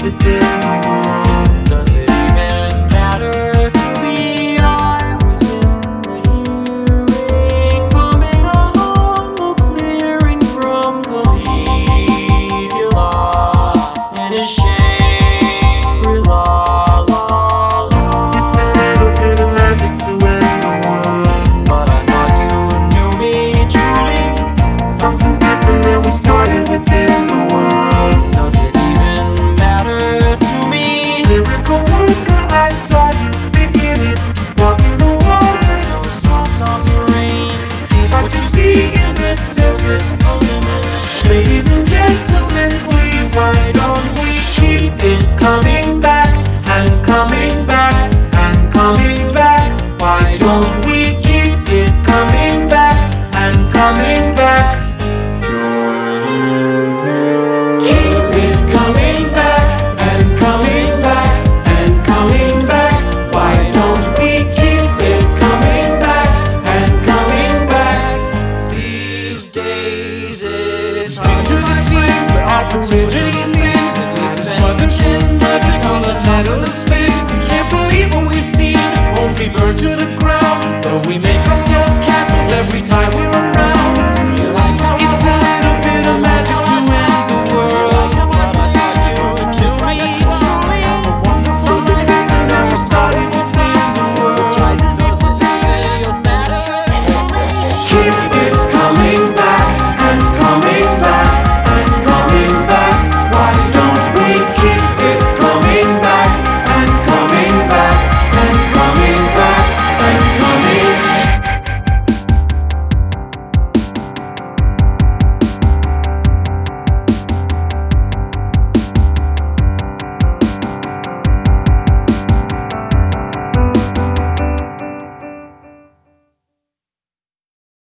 within the world. Does it even matter to me? I was in the hearing, bumming a humble clearing from Caligula and his Shangri-La. It's a little bit of magic to end the world, But I thought you knew me truly. something different than we started within the world. Does it even matter to me? Lyrical worker, I saw you begin it, walking the water. So soft on the rain. See what you see in this circus element. Ladies and gentlemen, please, why don't we keep it coming back and coming back and coming back? Why don't we keep it coming back and coming back? Keep it coming back and coming back and coming back. Why don't we keep it coming back and coming back? These days it's Speak to the seas, but opportunity